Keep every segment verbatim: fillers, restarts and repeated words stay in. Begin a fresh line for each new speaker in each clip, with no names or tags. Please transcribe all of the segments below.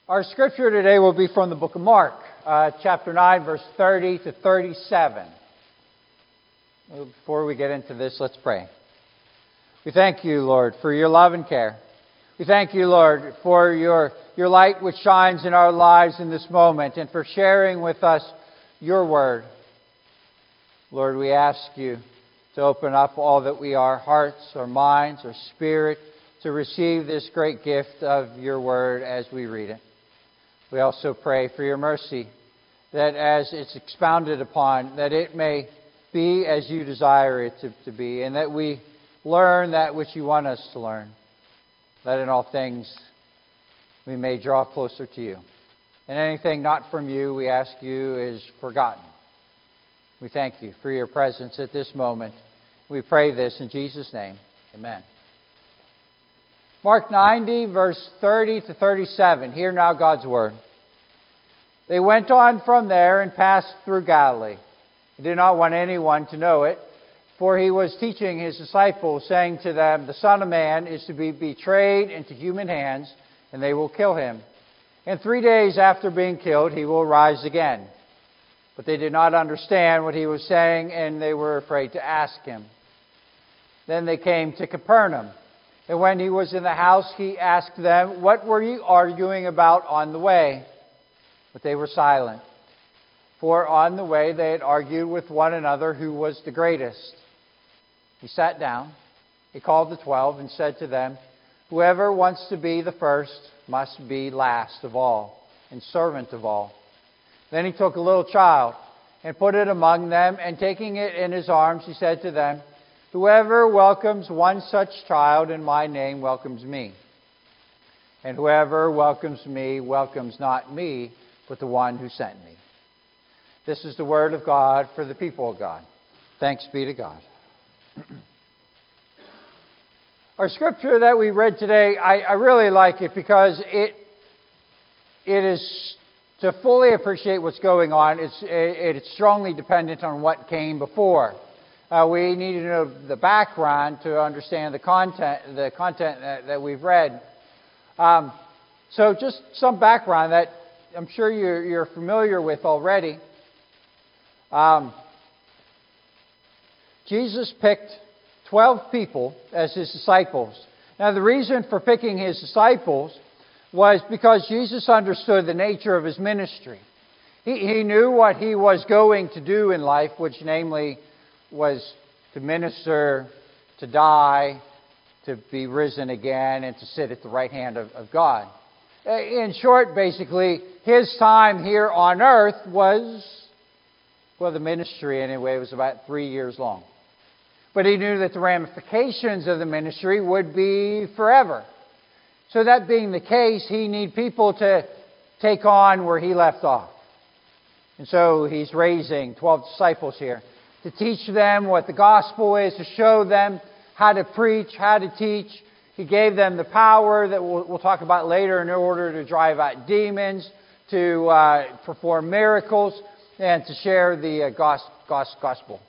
Our scripture today will be from the book of Mark, uh, chapter nine, verse thirty to thirty-seven. Before we get into this, let's pray. We thank you, Lord, for your love and care. We thank you, Lord, for your, your light which shines in our lives in this moment and for sharing with us your word. Lord, we ask you to open up all that we are, hearts, our minds, our spirit, to receive this great gift of your word as we read it. We also pray for your mercy, that as it's expounded upon, that it may be as you desire it to, to be, and that we learn that which you want us to learn. That in all things we may draw closer to you. And anything not from you, we ask you, is forgotten. We thank you for your presence at this moment. We pray this in Jesus' name. Amen. Mark ninety, verse thirty to thirty-seven. Hear now God's word. They went on from there and passed through Galilee. He did not want anyone to know it, for he was teaching his disciples, saying to them, "The Son of Man is to be betrayed into human hands, and they will kill him. And three days after being killed, he will rise again." But they did not understand what he was saying, and they were afraid to ask him. Then they came to Capernaum. And when he was in the house, he asked them, "What were you arguing about on the way?" But they were silent. For on the way they had argued with one another who was the greatest. He sat down. He called the twelve and said to them, "Whoever wants to be the first must be last of all and servant of all." Then he took a little child and put it among them, and taking it in his arms, he said to them, "Whoever welcomes one such child in my name welcomes me. And whoever welcomes me welcomes not me, but the one who sent me." This is the word of God for the people of God. Thanks be to God. Our scripture that we read today, I, I really like it because it it is, to fully appreciate what's going on, it's, it, it's strongly dependent on what came before. Uh, we need to know the background to understand the content, the content that, that we've read. Um, so just some background that I'm sure you're, you're familiar with already. Um, Jesus picked twelve people as his disciples. Now, the reason for picking his disciples was because Jesus understood the nature of his ministry. He, he knew what he was going to do in life, which namely was to minister, to die, to be risen again, and to sit at the right hand of, of God. In short, basically, his time here on earth was, well, the ministry anyway, was about three years long. But he knew that the ramifications of the ministry would be forever. So that being the case, he needed people to take on where he left off. And so he's raising twelve disciples here to teach them what the gospel is, to show them how to preach, how to teach. He gave them the power that we'll, we'll talk about later in order to drive out demons, to uh, perform miracles, and to share the uh, gos- gos- gospel.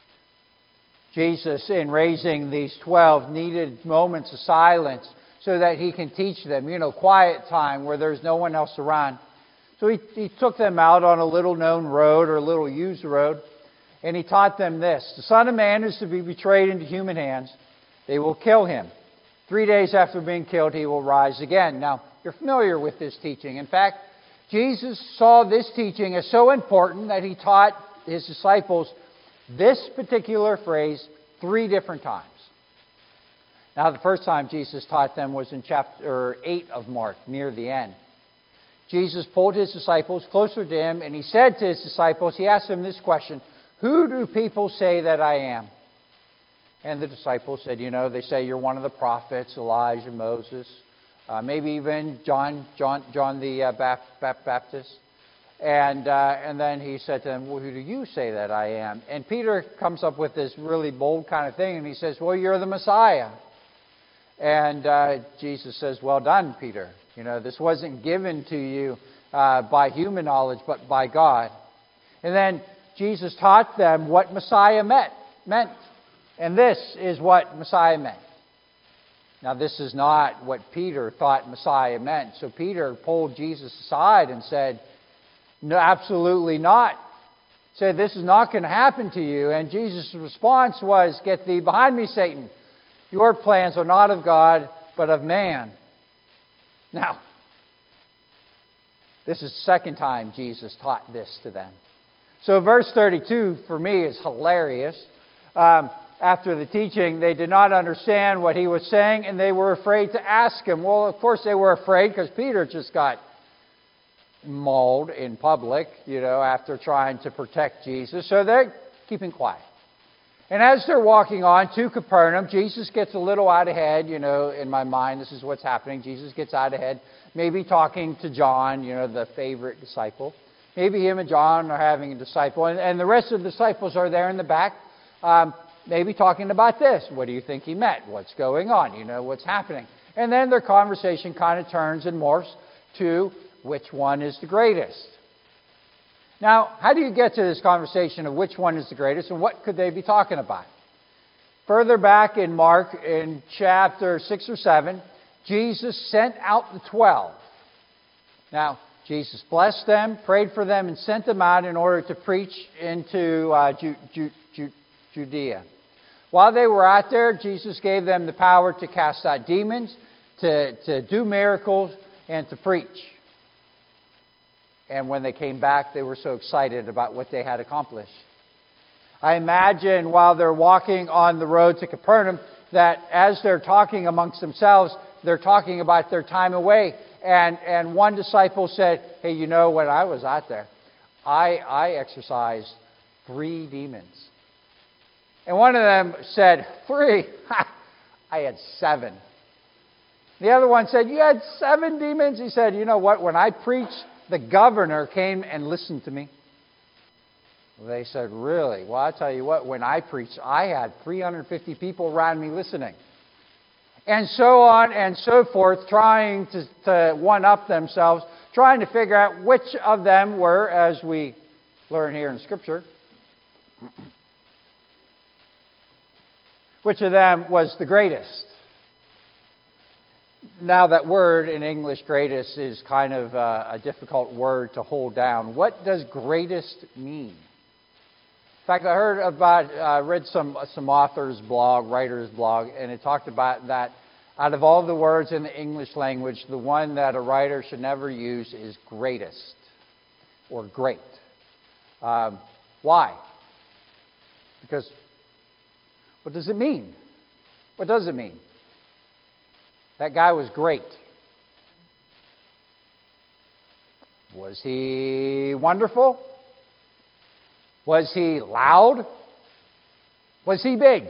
Jesus, in raising these twelve, needed moments of silence so that he can teach them, you know, quiet time where there's no one else around. So he, he took them out on a little-known road or a little used road, and he taught them this: "The Son of Man is to be betrayed into human hands. They will kill him. Three days after being killed, he will rise again." Now, you're familiar with this teaching. In fact, Jesus saw this teaching as so important that he taught his disciples this particular phrase three different times. Now, the first time Jesus taught them was in chapter eight of Mark, near the end. Jesus pulled his disciples closer to him, and he said to his disciples, he asked them this question: "Who do people say that I am?" And the disciples said, you know, they say you're one of the prophets, Elijah, Moses, uh, maybe even John, John, John the uh, Bap- Bap- Baptist. And uh, and then he said to them, "Well, who do you say that I am?" And Peter comes up with this really bold kind of thing, and he says, "Well, you're the Messiah." And uh, Jesus says, "Well done, Peter. You know, this wasn't given to you uh, by human knowledge, but by God." And then Jesus taught them what Messiah meant. meant. And this is what Messiah meant. Now, this is not what Peter thought Messiah meant. So Peter pulled Jesus aside and said, no, absolutely not. Said, this is not going to happen to you. And Jesus' response was, get thee behind me, Satan. Your plans are not of God, but of man. Now, this is the second time Jesus taught this to them. So verse thirty-two, for me, is hilarious. Um, after the teaching, they did not understand what he was saying, and they were afraid to ask him. Well, of course they were afraid, because Peter just got mauled in public, you know, after trying to protect Jesus. So they're keeping quiet. And as they're walking on to Capernaum, Jesus gets a little out ahead, you know, in my mind, this is what's happening. Jesus gets out ahead, maybe talking to John, you know, the favorite disciple. Maybe him and John are having a disciple, and, and the rest of the disciples are there in the back, um, maybe talking about this. What do you think he meant? What's going on? You know, what's happening? And then their conversation kind of turns and morphs to which one is the greatest. Now, how do you get to this conversation of which one is the greatest, and what could they be talking about? Further back in Mark, in chapter six or seven, Jesus sent out the twelve. Now, Jesus blessed them, prayed for them, and sent them out in order to preach into uh, Ju- Ju- Ju- Judea. While they were out there, Jesus gave them the power to cast out demons, to, to do miracles, and to preach. And when they came back, they were so excited about what they had accomplished. I imagine while they're walking on the road to Capernaum, that as they're talking amongst themselves, they're talking about their time away. And, and one disciple said, hey, you know, when I was out there, I, I exorcised three demons. And one of them said, three? Ha! I had seven. The other one said, you had seven demons? He said, you know what, when I preached, the governor came and listened to me. They said, really? Well, I'll tell you what, when I preached, I had three hundred fifty people around me listening. And so on and so forth, trying to, to one-up themselves, trying to figure out which of them were, as we learn here in Scripture, which of them was the greatest. Now, that word in English, greatest, is kind of a, a difficult word to hold down. What does greatest mean? In fact, I heard about, uh, read some some author's blog, writer's blog, and it talked about that out of all the words in the English language, the one that a writer should never use is greatest or great. Um, why? Because what does it mean? What does it mean? That guy was great. Was he wonderful? Was he loud? Was he big?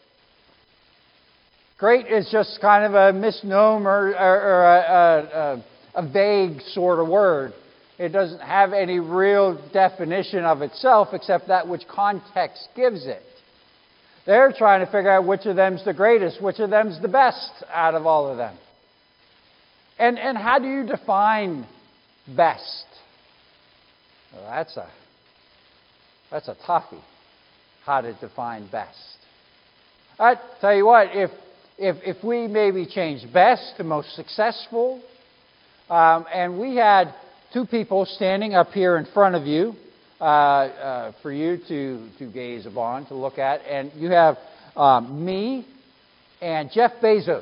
Great is just kind of a misnomer or, or a, a, a vague sort of word. It doesn't have any real definition of itself except that which context gives it. They're trying to figure out which of them's the greatest, which of them's the best out of all of them. And and how do you define best? Well, that's a that's a toughie. How to define best? I tell you what, if if if we maybe change best to most successful, um, and we had two people standing up here in front of you. Uh, uh, for you to, to gaze upon, to look at. And you have um, me and Jeff Bezos.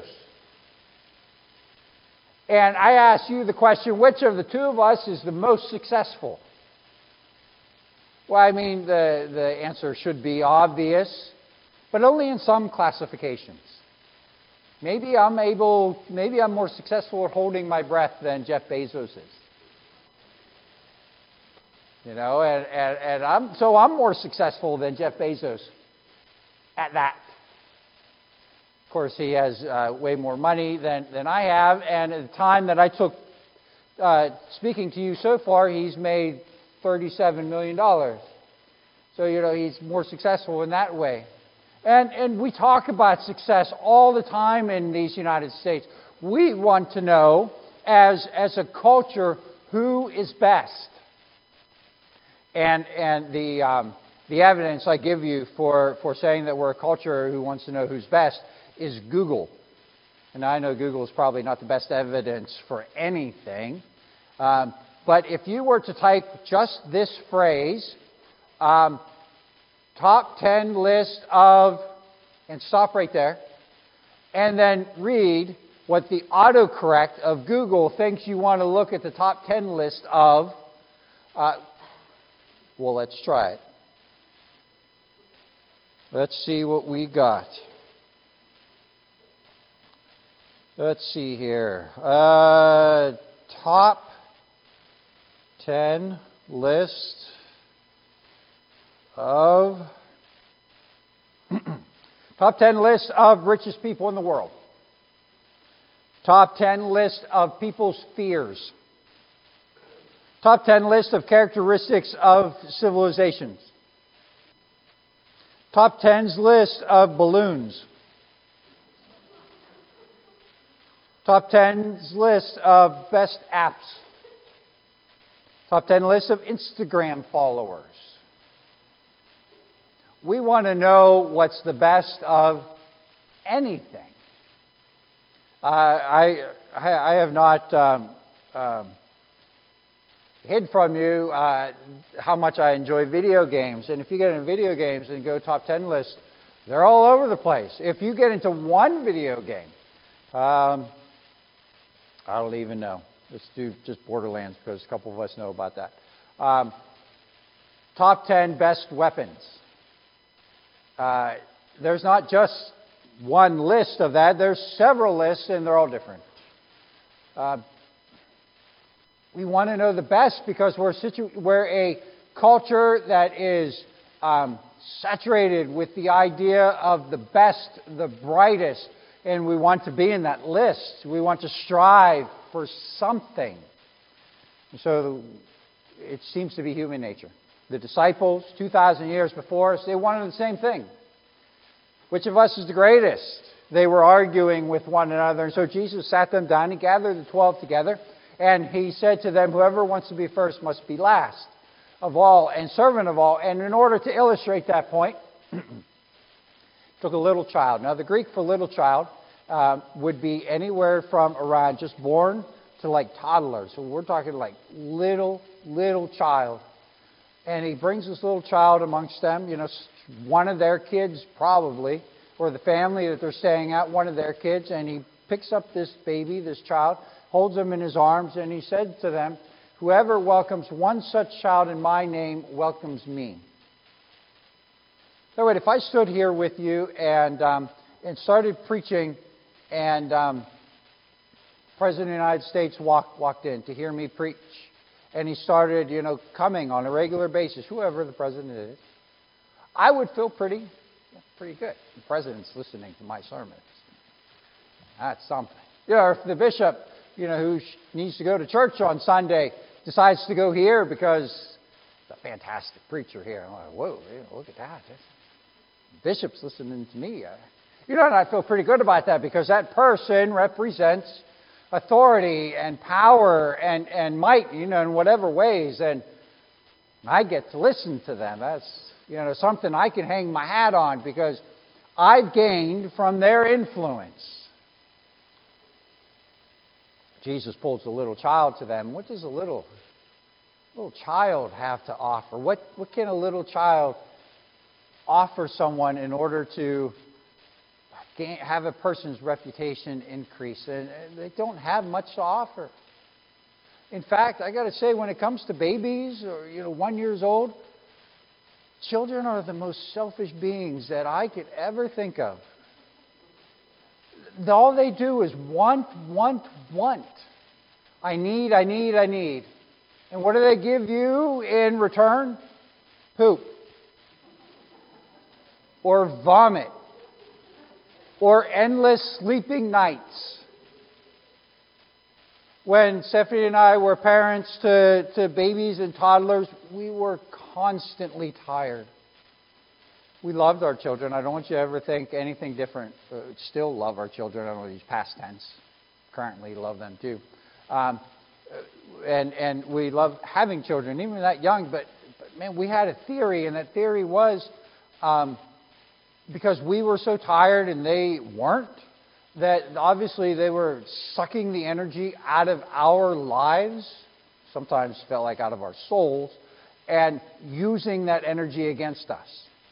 And I ask you the question, which of the two of us is the most successful? Well, I mean, the, the answer should be obvious, but only in some classifications. Maybe I'm able, maybe I'm more successful at holding my breath than Jeff Bezos is. You know, and, and, and I'm so I'm more successful than Jeff Bezos at that. Of course, he has uh, way more money than, than I have, and at the time that I took uh, speaking to you so far, he's made thirty-seven million dollars. So, you know, he's more successful in that way. And, and we talk about success all the time in these United States. We want to know, as, as a culture, who is best. And and the um, the evidence I give you for, for saying that we're a culture who wants to know who's best is Google. And I know Google is probably not the best evidence for anything. Um, but if you were to type just this phrase, um, top ten list of, and stop right there, and then read what the autocorrect of Google thinks you want to look at the top ten list of, uh, well, let's try it. Let's see what we got. Let's see here. Uh, top ten list of top ten list of richest people in the world. Top ten list of people's fears. Top ten list of characteristics of civilizations. Top ten's list of balloons. Top ten's list of best apps. Top ten list of Instagram followers. We want to know what's the best of anything. Uh, I, I have not um, um, hid from you uh, how much I enjoy video games. And if you get into video games and go top ten list, they're all over the place. If you get into one video game, um, I don't even know. Let's do just Borderlands because a couple of us know about that. Um, top ten best weapons. Uh, there's not just one list of that. There's several lists, and they're all different. Uh, we want to know the best because we're, situ- we're a culture that is um, saturated with the idea of the best, the brightest, and we want to be in that list. We want to strive for something. And so it seems to be human nature. The disciples, two thousand years before us, they wanted the same thing. Which of us is the greatest? They were arguing with one another. And so Jesus sat them down. He gathered the twelve together. And he said to them, whoever wants to be first must be last of all and servant of all. And in order to illustrate that point, took a little child. Now, the Greek for little child uh, would be anywhere from around just born to like toddler. So we're talking like little, little child. And he brings this little child amongst them, you know, one of their kids probably, or the family that they're staying at, one of their kids, and he picks up this baby, this child, holds him in his arms, and he said to them, whoever welcomes one such child in my name welcomes me. So wait, if I stood here with you and um, and started preaching, and um, President of the United States walked walked in to hear me preach, and he started, you know, coming on a regular basis, whoever the president is, I would feel pretty, pretty good. The president's listening to my sermons. That's something. You know, if the bishop, you know, who needs to go to church on Sunday decides to go here because it's a fantastic preacher here, I'm like, whoa, look at that. The bishop's listening to me. You know, and I feel pretty good about that because that person represents authority and power and, and might, you know, in whatever ways. And I get to listen to them. That's, you know, something I can hang my hat on because I've gained from their influence. Jesus pulls a little child to them. What does a little, little child have to offer? What, what can a little child offer someone in order to gain, have a person's reputation increase? And they don't have much to offer. In fact, I got to say, when it comes to babies or, you know, one years old, children are the most selfish beings that I could ever think of. All they do is want, want, want. I need, I need, I need. And what do they give you in return? Poop. Or vomit. Or endless sleeping nights. When Stephanie and I were parents to, to babies and toddlers, we were constantly tired. We loved our children. I don't want you to ever think anything different. Uh, still love our children. I don't know these past tense. Currently love them too. Um, and and we love having children, even that young. But, but man, we had a theory, and that theory was um, because we were so tired and they weren't, that obviously they were sucking the energy out of our lives, sometimes felt like out of our souls, and using that energy against us.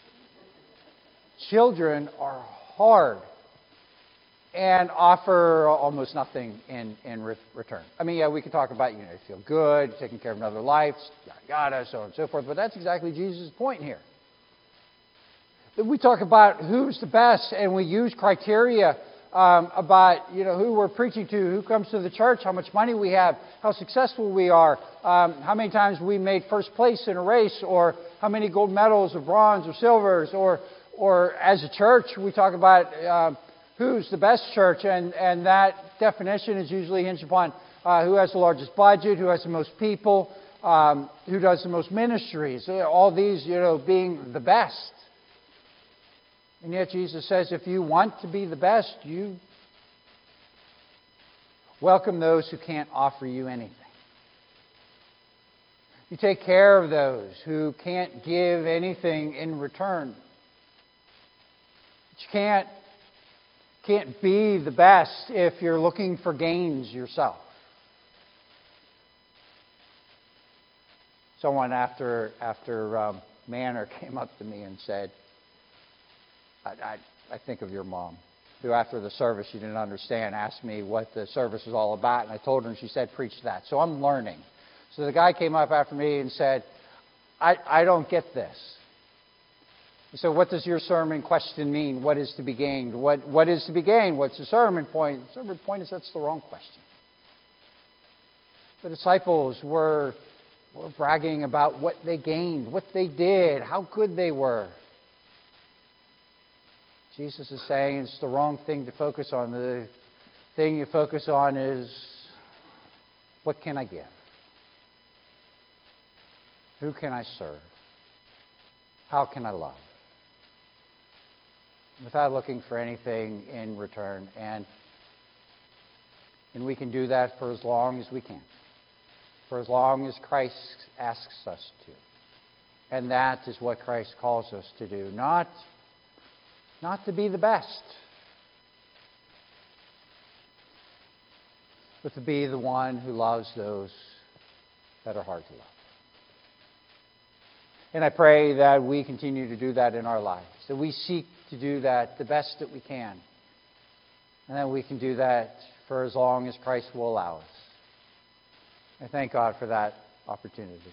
Children are hard and offer almost nothing in, in re- return. I mean, yeah, we can talk about, you know, you feel good, taking care of another life, yada, yada, so on and so forth, but that's exactly Jesus' point here. That we talk about who's the best, and we use criteria um, about, you know, who we're preaching to, who comes to the church, how much money we have, how successful we are, um, how many times we made first place in a race, or how many gold medals or bronze or silvers, or, or as a church, we talk about uh, who's the best church, and, and that definition is usually hinged upon uh, who has the largest budget, who has the most people, um, who does the most ministries, all these, you know, being the best. And yet Jesus says, if you want to be the best, you welcome those who can't offer you anything. You take care of those who can't give anything in return. You can't, can't be the best if you're looking for gains yourself. Someone after, after um, Manor came up to me and said, I, I, I think of your mom, who after the service, she didn't understand, asked me what the service was all about, and I told her, and she said, preach that. So I'm learning. So the guy came up after me and said, I, I don't get this. So what does your sermon question mean? What is to be gained? What, what is to be gained? What's the sermon point? The sermon point is that's the wrong question. The disciples were, were bragging about what they gained, what they did, how good they were. Jesus is saying it's the wrong thing to focus on. The thing you focus on is, what can I give? Who can I serve? How can I love? Without looking for anything in return. And, and we can do that for as long as we can. For as long as Christ asks us to. And that is what Christ calls us to do. Not Not to be the best, but to be the one who loves those that are hard to love. And I pray that we continue to do that in our lives, that we seek to do that the best that we can, and that we can do that for as long as Christ will allow us. I thank God for that opportunity.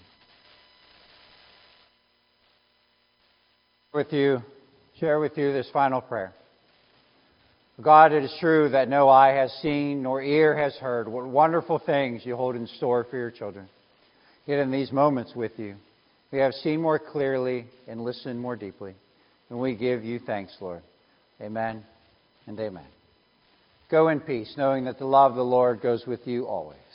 With you. Share with you this final prayer. God, it is true that no eye has seen, nor ear has heard what wonderful things you hold in store for your children. Yet in these moments with you, we have seen more clearly and listened more deeply. And we give you thanks, Lord. Amen and amen. Go in peace, knowing that the love of the Lord goes with you always.